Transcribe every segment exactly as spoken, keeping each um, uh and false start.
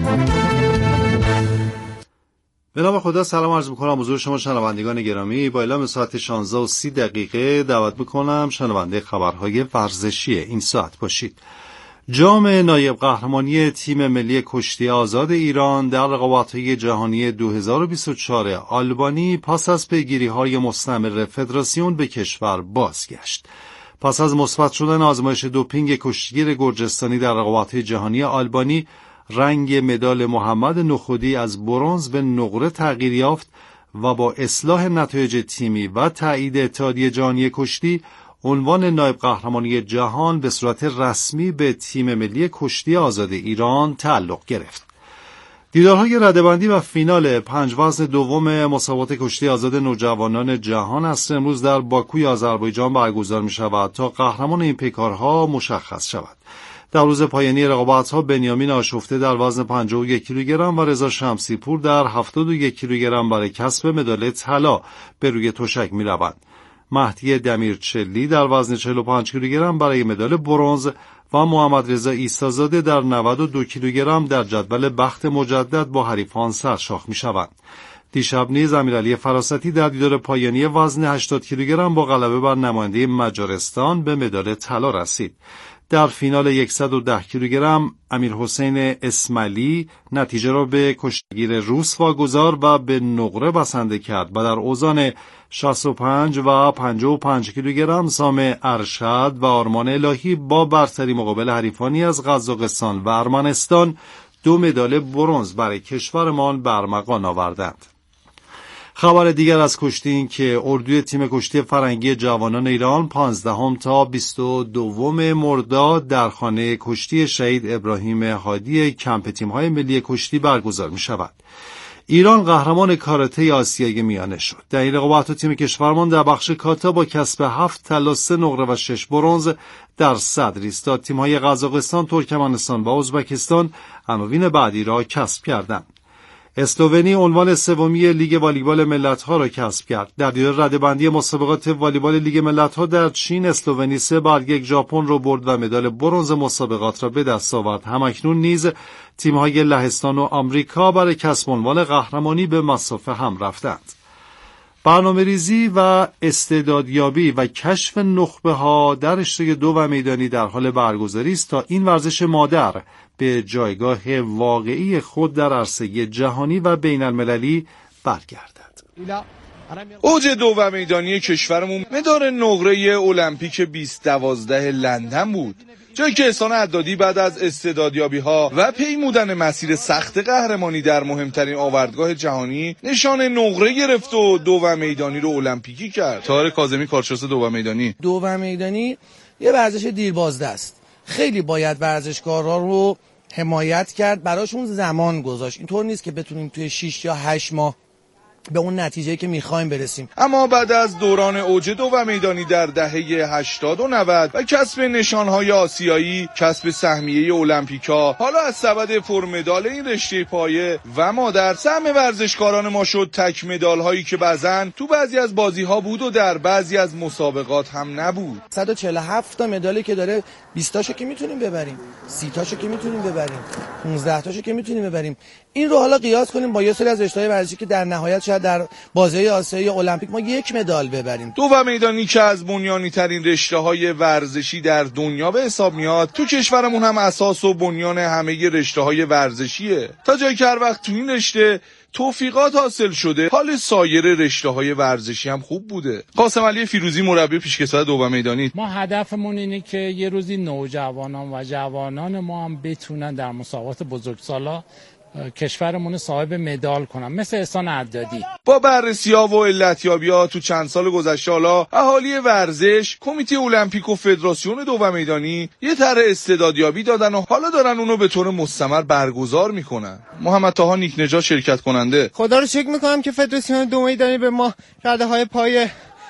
به نام خدا سلام عرض میکنم حضور شما شنوندگان گرامی. با اعلام ساعت شانزده و سی دقیقه دعوت میکنم شنونده خبرهای ورزشی این ساعت باشید. جام نایب قهرمانی تیم ملی کشتی آزاد ایران در رقابت‌های جهانی دو هزار و بیست و چهار آلبانی پس از پیگیری‌های مستمر فدراسیون به کشور بازگشت. پس از مثبت شدن آزمایش دوپینگ کشتیگیر گرجستانی در رقابت‌های جهانی آلبانی، رنگ مدال محمد نخودی از برنز به نقره تغییر یافت و با اصلاح نتایج تیمی و تایید اتحادیه جهانی کشتی، عنوان نایب قهرمانی جهان به صورت رسمی به تیم ملی کشتی آزاد ایران تعلق گرفت. دیدارهای رده‌بندی و فینال پنج وزن دوم مسابقات کشتی آزاد نوجوانان جهان است امروز در باکوی آذربایجان برگزار می شود تا قهرمان این پیکارها مشخص شود. در روز پایانی رقابت‌ها بنیامین آشفته در وزن پنجاه و یک کیلوگرم و رضا شمسیپور در هفتاد و یک کیلوگرم برای کسب مدال طلا به روی تشک می‌روند. مهدی دمیرچلی در وزن چهل و پنج کیلوگرم برای مدال برنز و محمد رضا عیسی‌زاده در نود و دو کیلوگرم در جدول بخت مجدد با حریفان سرشاخ می‌شوند. دیشب نیز امیرعلی فراستی در دیدار پایانی وزن هشتاد کیلوگرم با غلبه بر نماینده مجارستان به مدال طلا رسید. در فینال صد و ده کیلوگرم امیرحسین اسماعیلی نتیجه را به کشتیگیر روس واگذار و به نقره بسنده کرد و در اوزان شصت و پنج و پنجاه و پنج کیلوگرم سام ارشد و آرمان الهی با برتری مقابل حریفانی از قزاقستان و ارمنستان دو مدال برنز برای کشورمان به ارمغان آوردند. خبر دیگر از کشتی این که اردوی تیم کشتی فرنگی جوانان ایران پانزدهم تا بیست و دوم مرداد در خانه کشتی شهید ابراهیم هادی کمپ تیم‌های ملی کشتی برگزار می شود. ایران قهرمان کاراته آسیای میانه شد. در این رقابت تیم کشورمان در بخش کاتا با کسب هفت طلا، سه نقره و شش برنز در صدر ایستاد. تیم‌های قزاقستان، ترکمنستان و ازبکستان عناوین بعدی را کسب کردند. اسلوونی عنوان سومی لیگ والیبال ملت‌ها را کسب کرد. در دیدار رده‌بندی مسابقات والیبال لیگ ملت‌ها در چین، اسلوونی سه بر یک ژاپن را برد و مدال برنز مسابقات را به دست آورد. همکنون نیز تیم‌های لهستان و آمریکا برای کسب عنوان قهرمانی به مصافه هم رفتند. برنامه‌ریزی و استعدادیابی و کشف نخبه‌ها در رشته دو و میدانی در حال برگزاری است تا این ورزش مادر به جایگاه واقعی خود در عرصه جهانی و بین المللی برگردد. اوج دو و میدانی کشورمون مدار نقره المپیک بیست دوازده لندن بود، جایی که احسان عدادی بعد از استعدادیابی‌ها و پیمودن مسیر سخت قهرمانی در مهمترین آوردگاه جهانی نشان نقره گرفت و دو و میدانی رو المپیکی کرد. طاهر کاظمی، کارشناس دو و میدانی: دو و میدانی یه ورزش دیربازده است. خیلی باید ورزشکارا رو حمایت کرد، براشون زمان گذاشت. اینطور نیست که بتونیم توی شش یا هشت ماه به اون نتیجه که میخوایم برسیم. اما بعد از دوران اوج دو و میدانی در دهه هشتاد و نود و کسب نشانهای آسیایی، کسب سهمیه المپیکا، حالا از سبد پرمدال این رشته پایه و مادر سهم ورزشکاران ما شد تک مدال هایی که بعضن تو بعضی از بازی ها بود و در بعضی از مسابقات هم نبود. صد و چهل و هفت تا مدالی که داره، بیست تاشو که میتونیم ببریم، سی تاشو که میتونیم ببریم، پانزده تاشو که میتونیم ببریم. این رو حالا قیاس کنیم با یه سری از رشته‌های ورزشی که در نهایت شاید در بازی آسیایی المپیک ما یک مدال ببریم. دو و میدانی که از بنیانی ترین رشته‌های ورزشی در دنیا به حساب میاد، تو کشورمون هم اساس و بنیان همه رشته‌های ورزشیه. تا جایی که هر وقت تو این رشته توفیقات حاصل شده، حال سایر رشته‌های ورزشی هم خوب بوده. قاسم علی فیروزی، مربی پیشکسوت دو و میدانی: ما هدفمون اینه که یه روزی نوجوانان و جوانان ما هم بتونن در مسابقات بزرگسالا کشورمون صاحب مدال کنن، مثل احسان عدادی. با بررسی‌ها و علتیابی‌ها تو چند سال گذشته، حالا اهالی ورزش، کمیته المپیک و فدراسیون دو و میدانی یه طرح استعدادیابی دادن و حالا دارن اونو به طور مستمر برگزار میکنن. محمد طاها نیکنژاد، شرکت کننده: خدا رو شکر میکنم که فدراسیون دو میدانی به ما رده‌های پای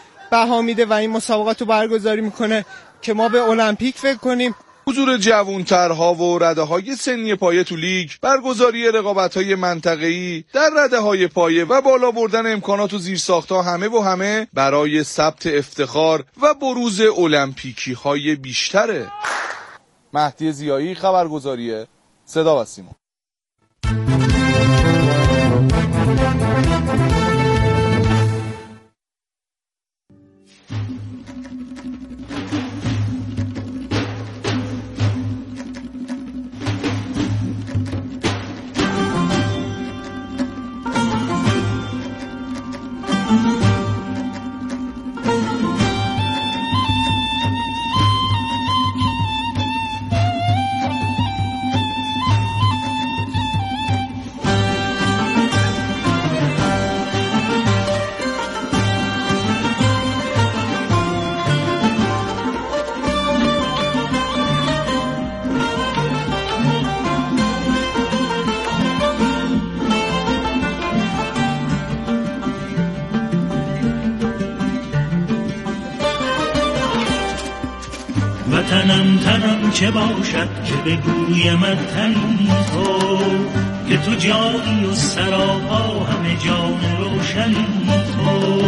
بها میده و این مسابقات رو برگزاری میکنه که ما به المپیک فکر کنیم. حضور جوانترها و رده‌های سنی پایه تو لیگ، برگزاری رقابت‌های منطقه‌ای در رده‌های پایه و بالا بردن امکانات و زیرساخت‌ها همه و همه برای ثبت افتخار و بروز المپیکی‌های بیشتره. مهدی ضیایی، خبرگزاری صدا و سیما. تنم تنم چه باشد که بگویم تنی تو، که تو جایی و سراپا همه جان روشنی تو.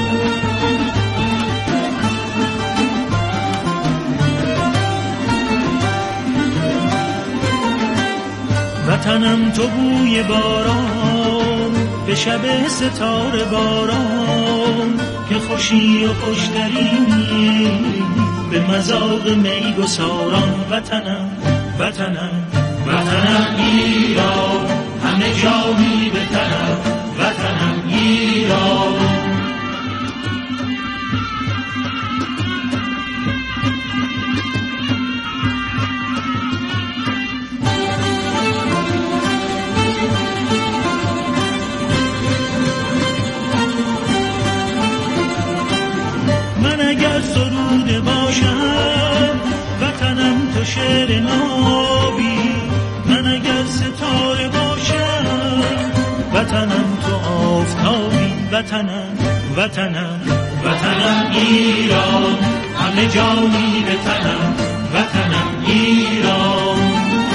وطنم تو بوی باران به شب ستاره باران، که خوشی و خوشترینی به مذاق می گساران. وطنم وطنم وطنم ایران، همه جانی به تنم. وطنم ایران، من اگر سروده باشم وطنم تو شعر نابی، من اگر ستاره باشم وطنم تو آفتابی. وطنم وطنم وطنم ایران، همه جانی به تنم. وطنم ایران،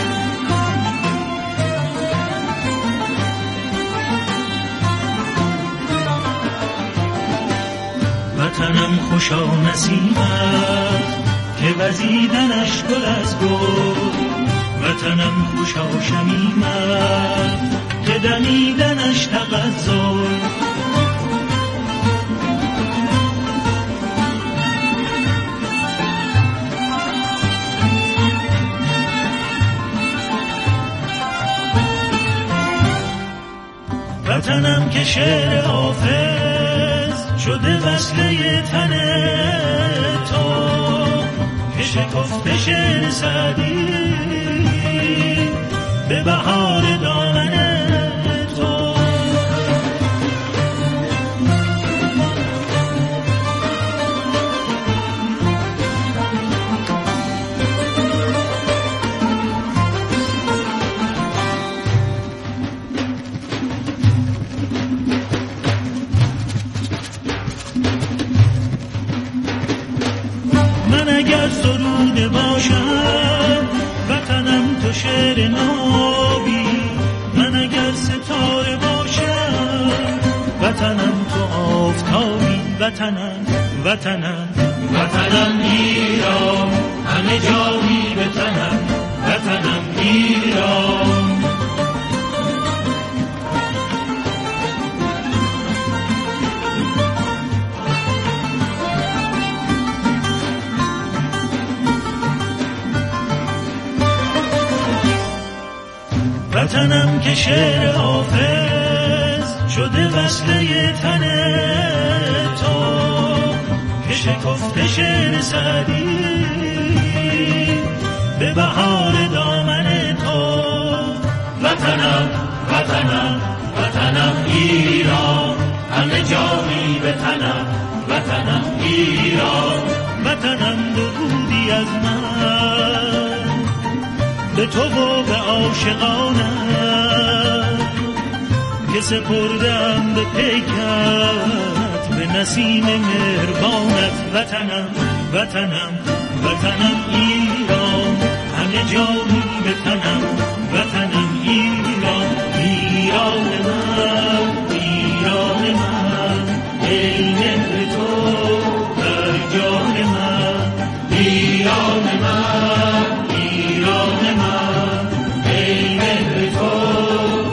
وطنم خوشا نسیمت که وزیدنش گل از گل. وطنم خوشا شمیمت که دمیدنش تغزل. وطنم که شعر حافظ شده وصله تن تو، که شکفته شعر سعدی به بهار دامن تو. من اگر سروده باشم وطنم تو شعر نابی، من اگر ستاره باشم وطنم تو آفتابی. وطنم وطنم وطنم ایران، همه جانی به تنم. وطنم ایران، وطنم که شعر حافظ شده وصله تن تو، که شکفته شعر سعدی به بهار دامن تو. وطنم وطنم وطنم ایران، همه جانی به تنم. وطنم ایران، وطنم درودی از من به تو و به عاشقانم، که سپردم به پیکت به نسیم مهربانت. وطنم وطنم وطنم ایران، همه جانی به تنم. وطنم ایران، ایران من ایران من، ای مهر تو در جان من. ایران من ایران من، ای مهر تو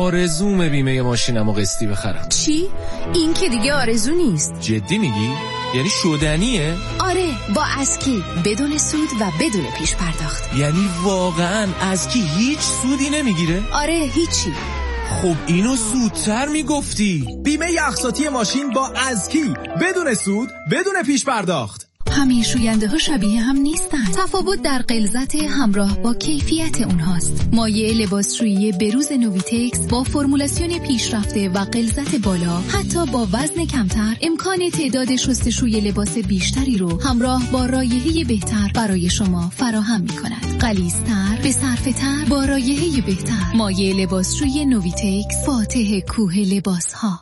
آرزوم بیمه ماشینمو قسطی بخرم. چی؟ این که دیگه آرزو نیست. جدی میگی؟ یعنی شدنیه؟ آره، با اسکی بدون سود و بدون پیش پرداخت. یعنی واقعا اسکی هیچ سودی نمیگیره؟ آره، هیچی. خب اینو زودتر میگفتی. بیمه اقساطی ماشین با اسکی بدون سود بدون پیش پرداخت. همه شوینده ها شبیه هم نیستن. تفاوت در غلظت همراه با کیفیت اونهاست. مایع لباسشویی بروز نویتکس با فرمولاسیون پیشرفته و غلظت بالا، حتی با وزن کمتر، امکان تعداد شستشوی لباس بیشتری رو همراه با رایحه بهتر برای شما فراهم می‌کند. غلیظ‌تر، به صرفه‌تر، با رایحه بهتر. مایع لباسشویی نویتکس، فاتح کوه لباس‌ها.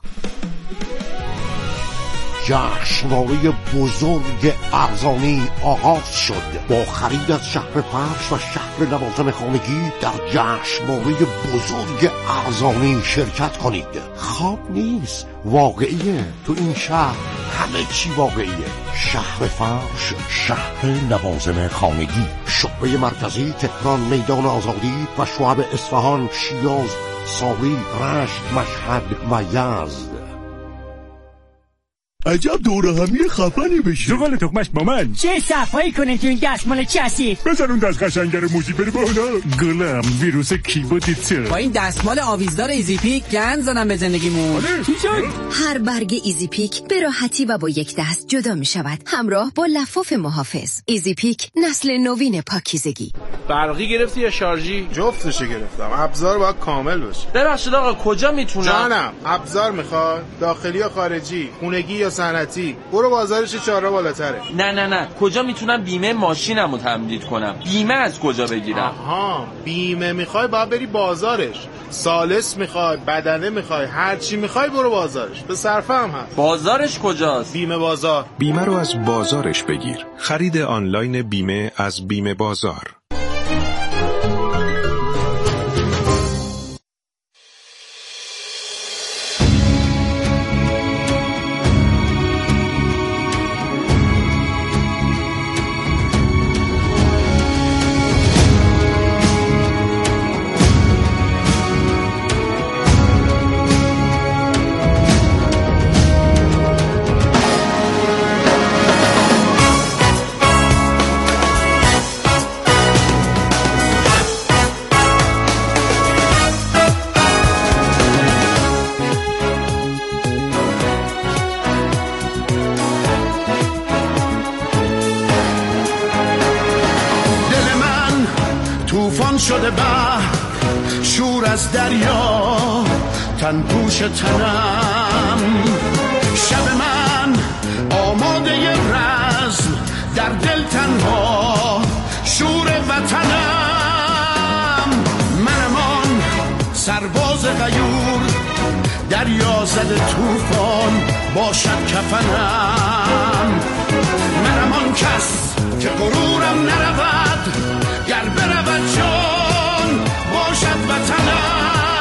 جشنواره بزرگ ارزانی آغاز شد. با خرید از شهر فرش و شهر لوازم خانگی در جشنواره بزرگ ارزانی شرکت کنید. خواب نیست، واقعیه. تو این شهر همه چی واقعیه. شهر فرش، شهر لوازم خانگی، شعبه مرکزی تهران، میدان آزادی و شعب اصفهان، شیراز، ساوی، رشت، مشهد و یزد. عجب دوره همی خفنی بشه. زغال تخمش با من. چه صفایی کنه تو این دستمال کثیف. بزن اون دست قشنگه رو موزی بره بالا. گلم ویروس کیبوتیته. با این دستمال آویزدار ایزی پیک گند زدم به زندگیمون. چی شد؟ هر برگ ایزی پیک به راحتی و با یک دست جدا می شود، همراه با لفاف محافظ. ایزی پیک، نسل نوین پاکیزگی. برقی گرفتی یا شارژی؟ جفتشو گرفتم. ابزار باید کامل باشه. ببخشید آقا کجا میتونم؟ جانم، ابزار میخواد؟ داخلی یا خارجی؟ خونگی یا صنعتی؟ برو بازارش چهار بالاتره. نه نه نه، کجا میتونم بیمه ماشینمو تمدید کنم؟ بیمه از کجا بگیرم؟ آها، بیمه میخوای باید بری بازارش. سالس میخوای، بدنه میخوای، هر چی میخوای برو بازارش. به صرفه هم هست. بازارش کجاست؟ بیمه بازار. بیمه رو از بازارش بگیر. خرید آنلاین بیمه از بیمه بازار. شده بحر شور از دریا تن پوش تنم، شب من آماده ی رزم در دل تنها شور وطنم. منم آن سرباز غیور دریا زده طوفان باشد کفنم. منم آن کس که غرورم نرود گر برود جان باشد وطنم.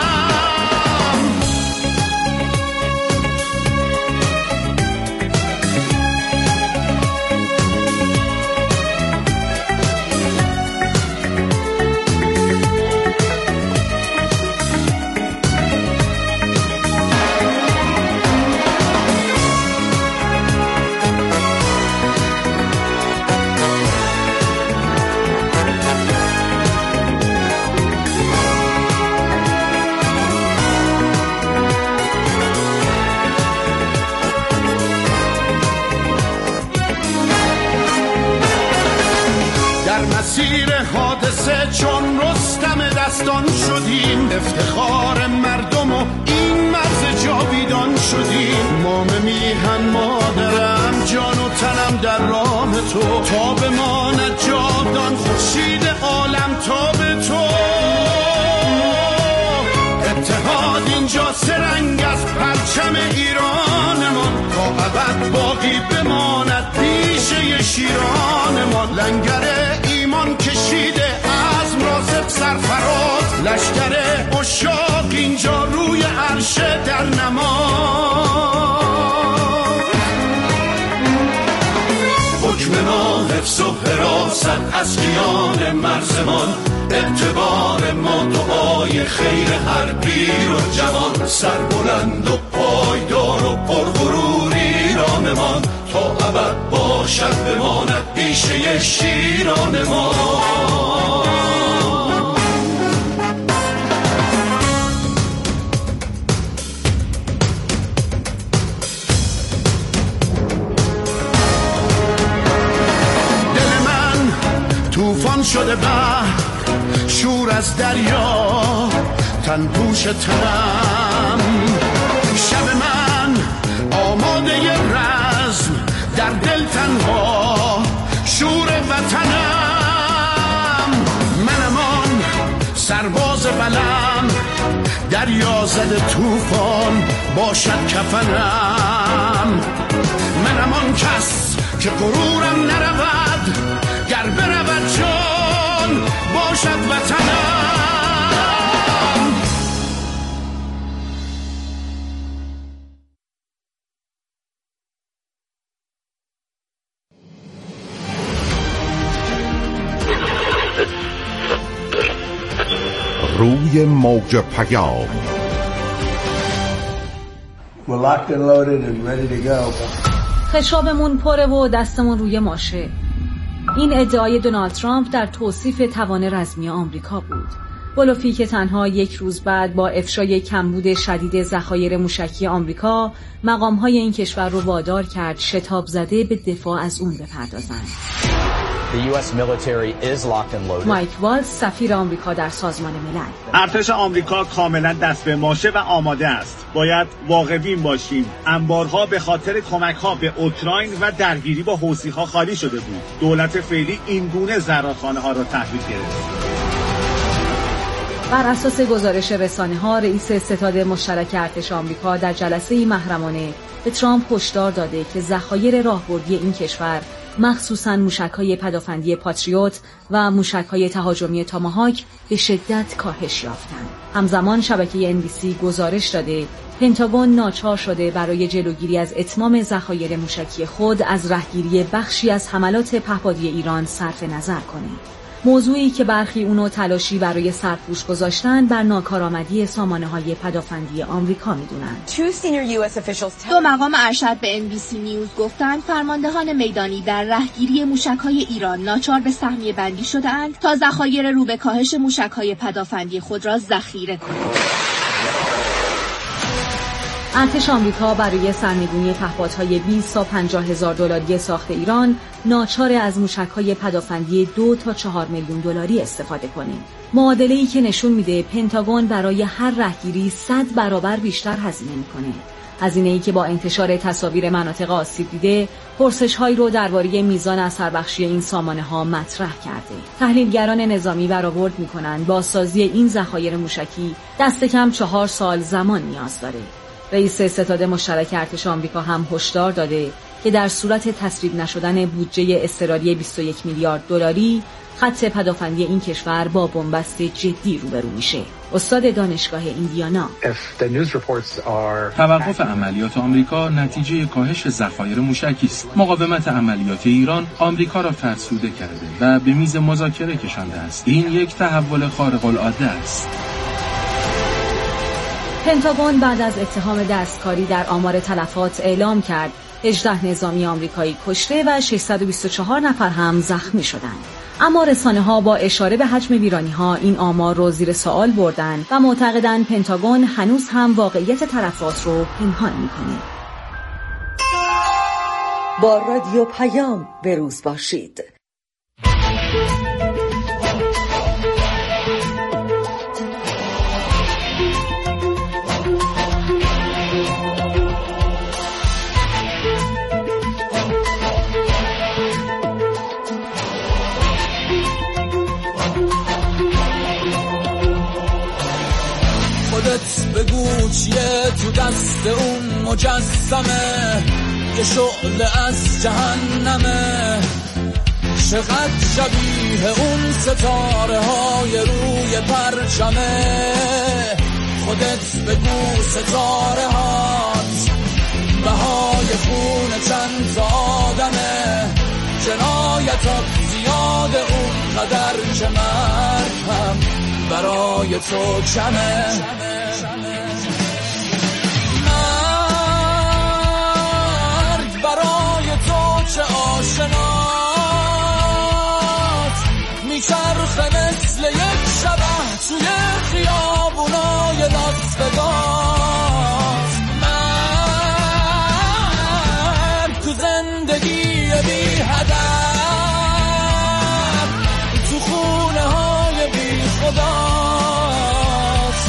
مسیر حادثه چون رستم دستان شدیم، افتخار مردم و این مرز جاویدان شدیم. مام میهن مادرم جان و تنم در راه تو، تا بماند جاودان خورشید عالم تا به تو. اتحاد اینجا سرنگ از پرچم ایرانمان، تا ابد باقی بماند پیشه شیرانمان. لنگر ایمان کشیده عزم را سپ سرفراز، لشکر عشاق اینجا روی عرشه در نماز. حکم ما حفظ و حراست از کیان مرزمان، اعتبار ما دعای خیر هر پیر و جوان، سربلند و پایدار و پرغرور ایرانمان، تا ابد باشد بماند بیشه شیران ما. طوفان شده بحر، شور از دریا، تن پوش تنم. شب من آماده رزم، در دل تنها شور وطنم. منم آن سرباز بلم، دریا زده طوفان باشد کفنم. منم آن کس که غرورم نرود، گر برود جان باشد وطنم. روی موج پیام. We're locked and loaded and ready to go. خشابمون پره و دستمون روی ماشه. این ادعای دونالد ترامپ در توصیف توان رزمی آمریکا بود. بلوفی که تنها یک روز بعد با افشای کمبود شدید ذخایر موشکی آمریکا مقام‌های این کشور رو وادار کرد شتاب زده به دفاع از اون بپردازند. The U S military is locked and loaded. مایک والز سفیر آمریکا در سازمان ملل: ارتش آمریکا کاملا دست به ماشه و آماده است. باید واقع‌بین باشیم. انبارها به خاطر کمک‌ها به اوکراین و درگیری با حوثی‌ها خالی شده بود. دولت فعلی این گونه زرادخانه‌ها را تحویل گرفت. بر اساس گزارش رسانه‌ها، رئیس ستاد مشترک ارتش آمریکا در جلسه‌ای محرمانه به ترامپ هشدار داده که ذخایر راهبردی این کشور، مخصوصاً موشک‌های پدافندی پاتریوت و موشک‌های تهاجمی تاماهاک به شدت کاهش یافتند. همزمان شبکه ان بی سی گزارش داده پنتاگون ناچار شده برای جلوگیری از اتمام ذخایر موشکی خود از رهگیری بخشی از حملات پهپادی ایران صرف نظر کنه. موضوعی که برخی اونو تلاشی برای سرپوش گذاشتن بر ناکارآمدی سامانه‌های پدافندی آمریکا میدونن. دو مقام ارشد به ان بی سی نیوز گفتند فرماندهان میدانی در رهگیری موشک‌های ایران ناچار به سهمیه بندی شده‌اند تا ذخایر رو به کاهش موشک‌های پدافندی خود را ذخیره کنند. ارتش آمریکا برای سرنگونی پهپادهای بیست تا پنجاه هزار دلاری ساخت ایران ناچار از موشک‌های پدافندی دو تا چهار میلیون دلاری استفاده کنه. معادله‌ای که نشون میده پنتاگون برای هر رهگیری صد برابر بیشتر هزینه میکنه. هزینه‌ای که با انتشار تصاویر مناطق آسیب دیده، پرسش‌هایی رو درباره میزان اثربخشی این سامانه‌ها مطرح کرده. تحلیلگران نظامی برآورد میکنن بازسازی این ذخایر موشکی دست کم چهار سال زمان نیاز داره. رئیس ستاد مشترک ارتش آمریکا هم هشدار داده که در صورت تسریب نشدن بودجه اضطراری بیست و یک میلیارد دلاری، خط پدافندی این کشور با بنبست جدی روبرو میشه. استاد دانشگاه ایندیانا: توقف عملیات آمریکا نتیجه کاهش ذخایر موشکی است. مقاومت عملیات ایران آمریکا را فرسوده کرده و به میز مذاکره کشانده است. این یک تحول خارق العاده است. پنتاگون بعد از اتهام دستکاری در آمار تلفات اعلام کرد هجده نظامی آمریکایی کشته و ششصد و بیست و چهار نفر هم زخمی شدند. اما رسانه‌ها با اشاره به حجم ویرانی‌ها این آمار رو زیر سوال بردن و معتقدند پنتاگون هنوز هم واقعیت تلفات رو پنهان می‌کنه. با رادیو پیام به روز باشید. خودت بگو چیه تو دست اون مجسمه، یه شعله از جهنمه، چقدر شبیه اون ستاره های روی پرچمه. خودت بگو ستاره هات بهای خون چند تا آدمه، جنایتات زیاد یاد اون قدر که مرگ هم برای تو کمه. مرگ برای تو چه آشناست، میچرخه مثل یک شبح توی خیابونای لاس وگاس. مرگ تو زندگی بی هدف، تو خونه های بی خداست.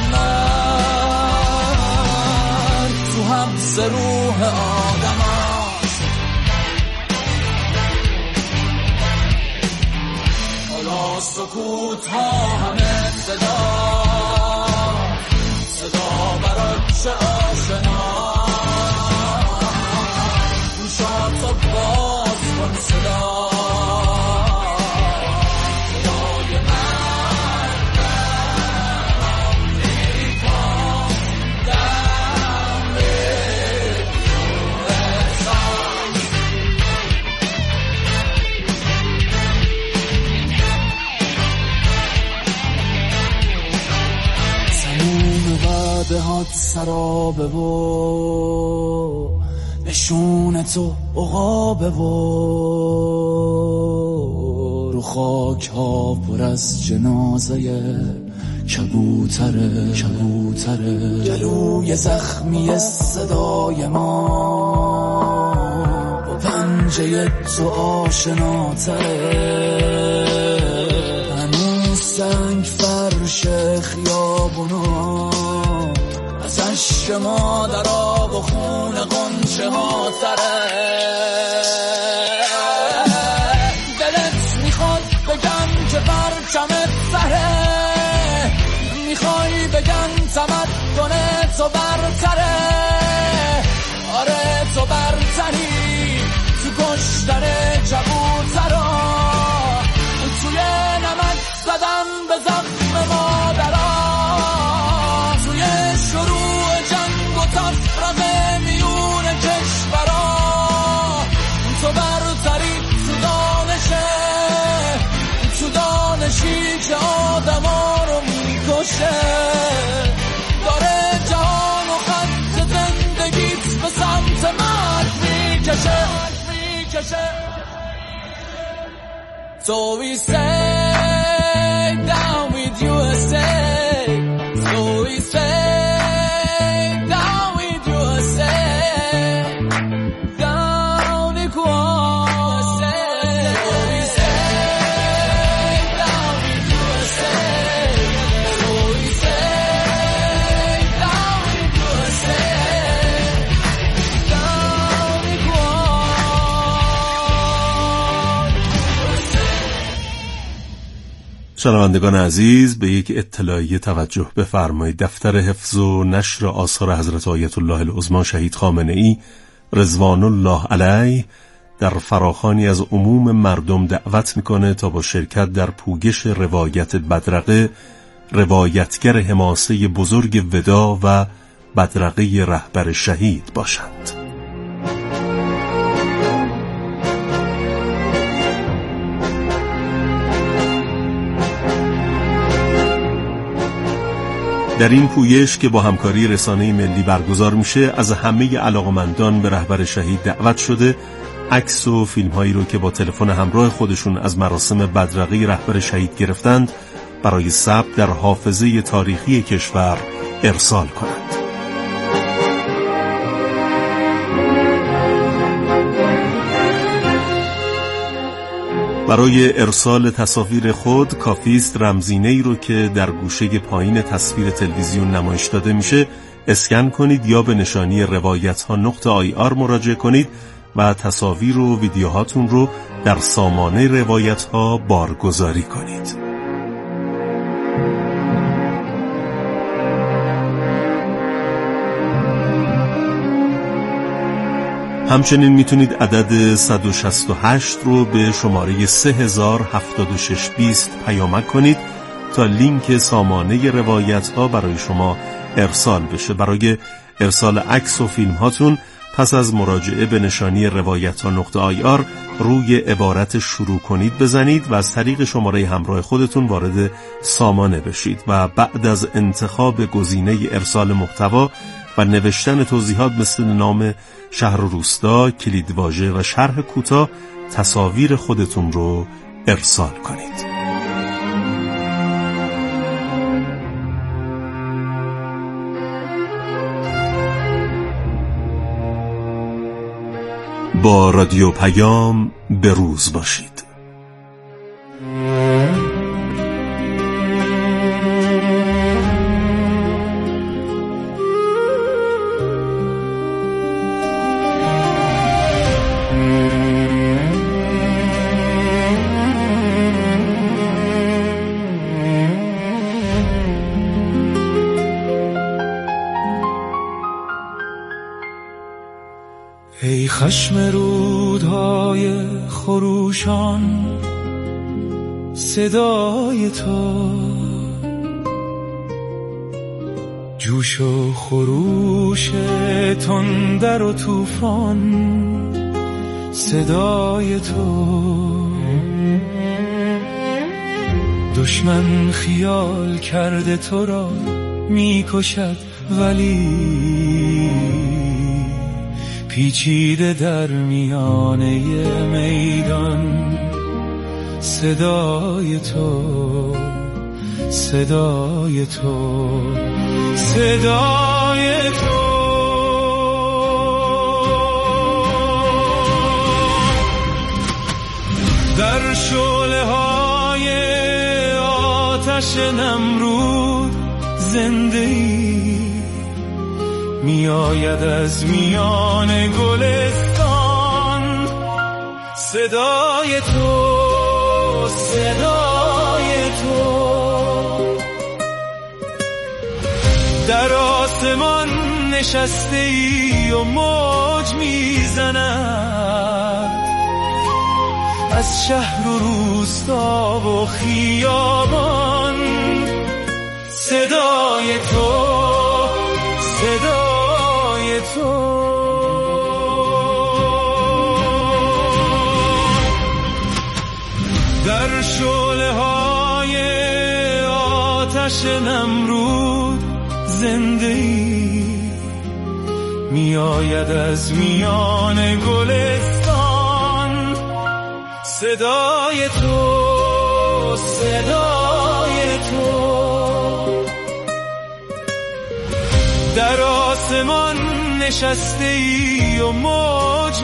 مرگ تو حبس روح آدم هست. حالا سکوت ها همه صدا، صدا برات چه آشنا. گوشاتو باز کن صدا، صدای مرگ در آمریکا، در یوهستان. تموم وعده هات سرابه و نشون تو عقابه و رو خاک ها پر از جنازه کبوتره کبوتره. گلوی زخمی صدای ما با پنجه تو آشناتره. هنوز سنگ فرش خیابونا از عشق مادرها و خون غنچه ها تره. دلت میخواد بگم که پرچمت سره، میخوای بگم تمدن تو برتره. آره تو برتری تو کشتن کبوترا، توی نمک زدن به زخم مادرها، توی شروع جنگ و تفرقه میون کشورا. تو برتری تو دانشه، تو دانشی که آدما رو میکشه. داره جهان و خط زندگیت به سمت مرگ میکشه. So we stay down with U S A. So we stay down with U S A. Down in Guam. So we stay down with U S A. So we stay down with U S A. Down in شنوندگان عزیز، به یک اطلاعیه توجه بفرمایید. دفتر حفظ و نشر آثار حضرت آیت الله العظمی شهید خامنه ای رضوان الله علیه در فراخوانی از عموم مردم دعوت میکنه تا با شرکت در پوگش روایت بدرقه، روایتگر حماسه بزرگ ودا و بدرقه رهبر شهید باشند. در این پویش که با همکاری رسانه ملی برگزار میشه، از همه علاقمندان به رهبر شهید دعوت شده عکس و فیلم هایی رو که با تلفن همراه خودشون از مراسم بدرقه رهبر شهید گرفتند برای ثبت در حافظه تاریخی کشور ارسال کنند. برای ارسال تصاویر خود کافی است رمزینه‌ای رو که در گوشه پایین تصویر تلویزیون نمایش داده میشه اسکن کنید یا به نشانی روایت‌ها نقطه آی آر مراجعه کنید و تصاویر و ویدیوهاتون رو در سامانه روایت‌ها بارگذاری کنید. همچنین میتونید عدد صد و شصت و هشت رو به شماره سه هزار هفتاد و شش بیست پیامک کنید تا لینک سامانه روایت ها برای شما ارسال بشه. برای ارسال عکس و فیلم هاتون پس از مراجعه به نشانی روایت ها نقطه آی آر روی عبارت شروع کنید بزنید و از طریق شماره همراه خودتون وارد سامانه بشید و بعد از انتخاب گزینه ارسال محتوا و نوشتن توضیحات مثل نام شهر و روستا، کلیدواژه و شرح کوتاه تصاویر خودتون رو ارسال کنید. با رادیو پیام به روز باشید. ای خشم رودهای خروشان، صدای تو جوش و خروش تندر و طوفان، صدای تو دشمن خیال کرده تو را میکشد ولی پیچیده در میانه میدان، صدای تو صدای تو صدای تو در شعله های آتش نمرود زنده ای می آید از میان گلستان، صدای تو صدای تو در آسمان نشسته ای و موج میزند از شهر و روستا و خیابان، صدای تو صدای تو در شعله های آتش نمرود زنده ای می آید از میان گلستان، صدای تو صدای تو در آسمان نشسته ای و موج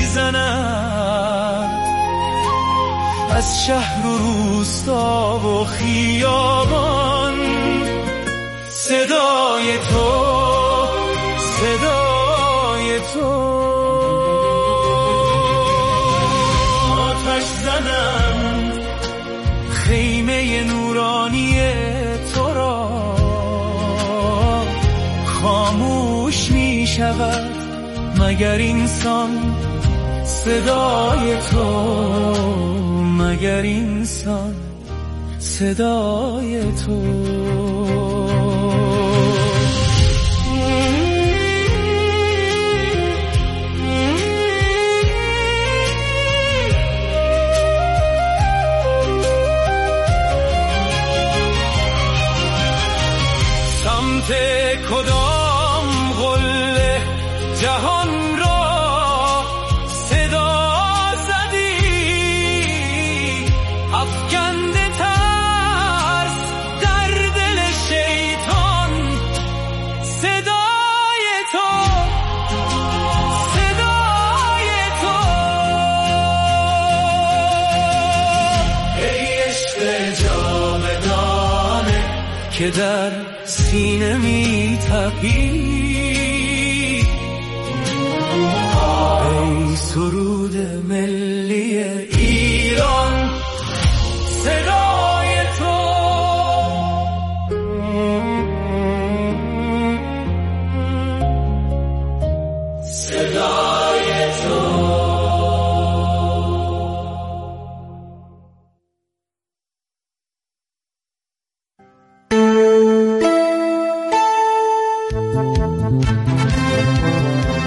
میزند از شهر و روستا و خیابان، صدای تو صدای تو آتش زنم خیمه نورانی تو را، خاموش می شود مگر اینسان صدای تو، مگر اینسان صدای تو. سمت کدام قله جهان را صدا زدی، افکنده ترس در دل شیطان، صدای تو صدای تو ای عشق جاودانه که در سینه می تپی، ای سرود ملی ایران، صدای تو صدای